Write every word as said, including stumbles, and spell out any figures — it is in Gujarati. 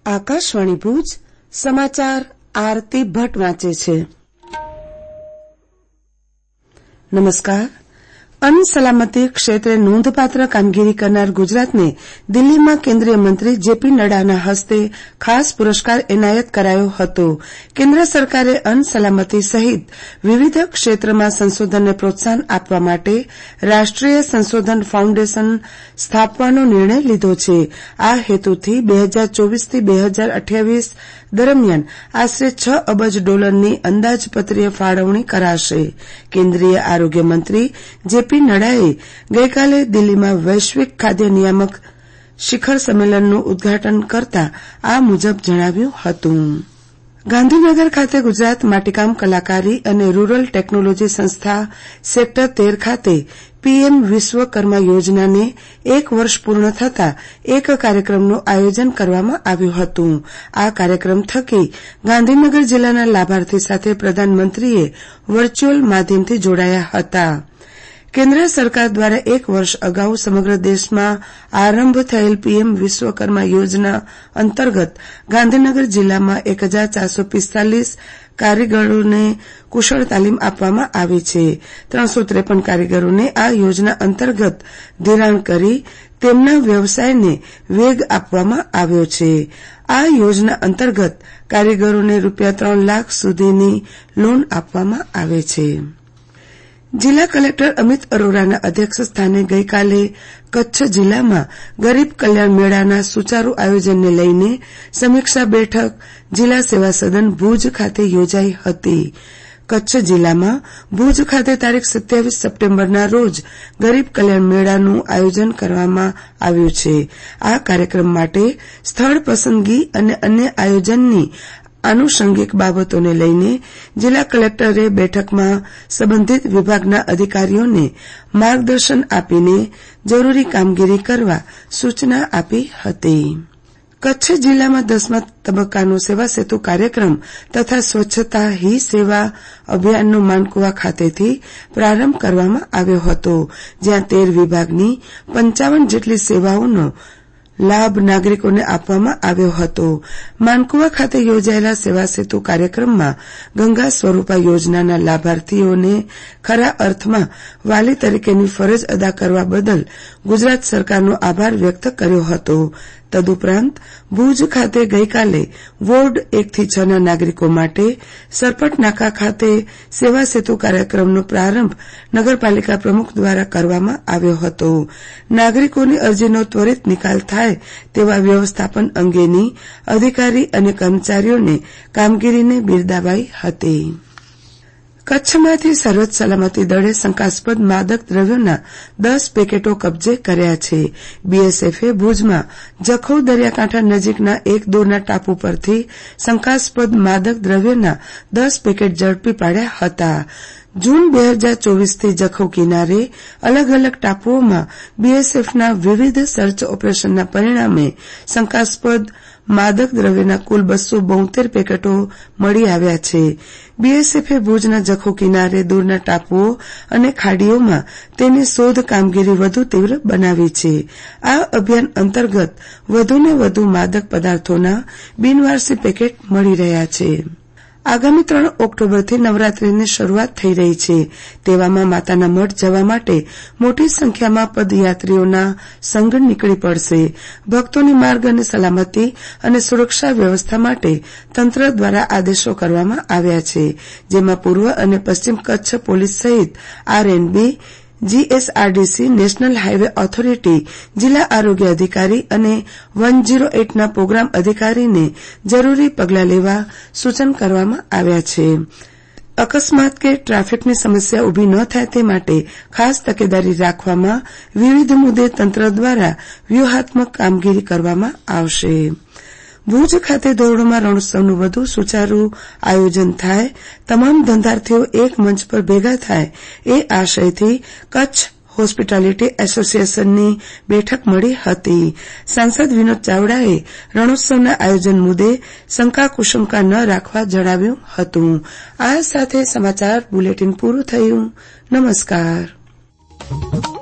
આકાશવાણી ભુજ સમાચાર આરતી ભટ્ટ વાંચે છે. નમસ્કાર. અન્ન સલામતી ક્ષેત્રે નોંધપાત્ર કામગીરી કરનાર ગુજરાતને દિલ્હીમાં કેન્દ્રીય મંત્રી જેપી નડ્ડાના હસ્તે ખાસ પુરસ્કાર એનાયત કરાયો હતો. કેન્દ્ર સરકારે અન્ન સલામતી સહિત વિવિધ ક્ષેત્રમાં સંશોધનને પ્રોત્સાહન આપવા માટે રાષ્ટ્રીય સંશોધન ફાઉન્ડેશન સ્થાપવાનો નિર્ણય લીધો છે. આ હેતુથી બે હજાર ચોવીસ થી બે હજાર અઠ્યાવીસ દરમિયાન આશરે છ અબજ ડોલરની અંદાજપત્રીય ફાળવણી કરાશે. કેન્દ્રીય આરોગ્ય મંત્રી જેપી નડ્ડાએ ગઈકાલે દિલ્હીમાં વૈશ્વિક ખાદ્ય નિયામક શિખર સંમેલનનું ઉદઘાટન કરતા આ મુજબ જણાવ્યું હતું. ગાંધીનગર ખાતે ગુજરાત માટીકામ કલાકારી અને રૂરલ ટેકનોલોજી સંસ્થા સેક્ટર તેર ખાતે પીએમ વિશ્વકર્મા યોજનાને એક વર્ષ પૂર્ણ થતાં એક કાર્યક્રમનું આયોજન કરવામાં આવ્યું હતું. આ કાર્યક્રમ થકી ગાંધીનગર જિલ્લાના લાભાર્થી સાથે પ્રધાનમંત્રીએ વર્ચ્યુઅલ માધ્યમથી જોડાયા હતા. કેન્દ્ર સરકાર દ્વારા એક વર્ષ અગાઉ સમગ્ર દેશમાં આરંભ થયેલ પીએમ વિશ્વકર્મા યોજના અંતર્ગત ગાંધીનગર જિલ્લામાં એક હજાર ચારસો પિસ્તાલીસ કારીગરોને કુશળ તાલીમ આપવામાં આવી છે. ત્રણસો ત્રેપન કારીગરોને આ યોજના અંતર્ગત ધિરાણ કરી તેમના વ્યવસાયને વેગ આપવામાં આવ્યો છે. આ યોજના અંતર્ગત કારીગરોને રૂપિયા ત્રણ લાખ સુધીની લોન આપવામાં આવે છે. જિલ્લા કલેક્ટર અમિત અરોરાના અધ્યક્ષ સ્થાને ગઈકાલે કચ્છ જિલ્લામાં ગરીબ કલ્યાણ મેળાના સુચારુ આયોજનને લઈને સમીક્ષા બેઠક જિલ્લા સેવા સદન ભુજ ખાતે યોજાઈ હતી. કચ્છ જિલ્લામાં ભુજ ખાતે તારીખ સત્યાવીસ સપ્ટેમ્બરના રોજ ગરીબ કલ્યાણ મેળાનું આયોજન કરવામાં આવ્યું છે. આ કાર્યક્રમ માટે સ્થળ પસંદગી અને અન્ય આયોજનની આનુષંગિક બાબતોને લઈને જિલ્લા કલેક્ટરે બેઠકમાં સંબંધિત વિભાગના અધિકારીઓને માર્ગદર્શન આપીને જરૂરી કામગીરી કરવા સૂચના આપી હતી. કચ્છ જિલ્લામાં દસમા તબક્કાનો સેવા સેતુ કાર્યક્રમ તથા સ્વચ્છતા હી સેવા અભિયાનનો માનકુવા ખાતેથી પ્રારંભ કરવામાં આવ્યો હતો, જ્યાં તેર વિભાગની પંચાવન જેટલી સેવાઓનો લાભ નાગરિકોને આપવામાં આવ્યો હતો. માનકુવા ખાતે યોજાયેલા સેવા સેતુ કાર્યક્રમમાં ગંગા સ્વરૂપા યોજનાના લાભાર્થીઓને ખરા અર્થમાં વાલી તરીકેની ફરજ અદા કરવા બદલ ગુજરાત સરકારનો આભાર વ્યક્ત કર્યો હતો. તદુપરાંત ભુજ ખાતે ગઈકાલે વોર્ડ એક થી છ ના નાગરિકો માટે સરપટ નાકા ખાતે સેવા સેતુ કાર્યક્રમનો પ્રારંભ નગરપાલિકા પ્રમુખ દ્વારા કરવામાં આવ્યો હતો. નાગરિકોની અરજીનો ત્વરિત નિકાલ થાય તેવા વ્યવસ્થાપન અંગેની અધિકારી અને કર્મચારીઓને કામગીરીને બિરદાવાઈ હતી. કચ્છમાંથી સર્વોચ્ચ સલામતી દળે શંકાસ્પદ માદક દ્રવ્યોના દસ પેકેટો કબ્જે કર્યા છે. બીએસએફે ભુજમાં જખૌ દરિયાકાંઠા નજીકના એક દૂરના ટાપુ પરથી શંકાસ્પદ માદક દ્રવ્યોના દસ પેકેટ ઝડપી પાડ્યા હતા. જૂન બે હજાર ચોવીસથી જખૌ કિનારે અલગ અલગ ટાપુઓમાં બીએસએફના વિવિધ સર્ચ ઓપરેશનના પરિણામે શંકાસ્પદ માદક દ્રવ્યના કુલ બસો બોતેર પેકેટો મળી આવ્યા છે. બીએસએફે ભુજના જખૌ કિનારે દૂરના ટાપુઓ અને ખાડીઓમાં તેની શોધ કામગીરી વધુ તીવ્ર બનાવી છે. આ અભિયાન અંતર્ગત વધુને વધુ માદક પદાર્થોના બિનવારસી પેકેટ મળી રહ્યા છે. આગામી ત્રણ ઓક્ટોબરથી નવરાત્રીની શરૂઆત થઈ રહી છે. તેવામાં માતાના મઢ જવા માટે મોટી સંખ્યામાં પદયાત્રીઓના સંઘ નીકળી પડશે. ભક્તોની માર્ગ અને સલામતી અને સુરક્ષા વ્યવસ્થા માટે તંત્ર દ્વારા આદેશો કરવામાં આવ્યા છે, જેમાં પૂર્વ અને પશ્ચિમ કચ્છ પોલીસ સહિત RNB, GSRDC, national highway authority, જિલ્લા આરોગ્ય અધિકારી અને વન ઝીરો એઇટના પ્રોગ્રામ અધિકારીને જરૂરી પગલાં લેવા સૂચન કરવામાં આવ્યા છે. અકસ્માત કે ટ્રાફિકની સમસ્યા ઉભી ન થાય તે માટે ખાસ તકેદારી રાખવામાં વિવિધ મુદ્દે તંત્ર દ્વારા વ્યૂહાત્મક કામગીરી કરવામાં આવશે. ભુજ ખાતે ધોરડોમાં રણોત્સવનું વધુ સુચારુ આયોજન થાય, તમામ ધંધાર્થીઓ એક મંચ પર ભેગા થાય એ આશયથી કચ્છ હોસ્પિટાલિટી એસોસિએશનની બેઠક મળી હતી. સાંસદ વિનોદ ચાવડાએ રણોત્સવના આયોજન મુદ્દે શંકા કુશંકા ન રાખવા જણાવ્યું હતું. આ સાથે સમાચાર બુલેટિન પૂરું થયું. નમસ્કાર.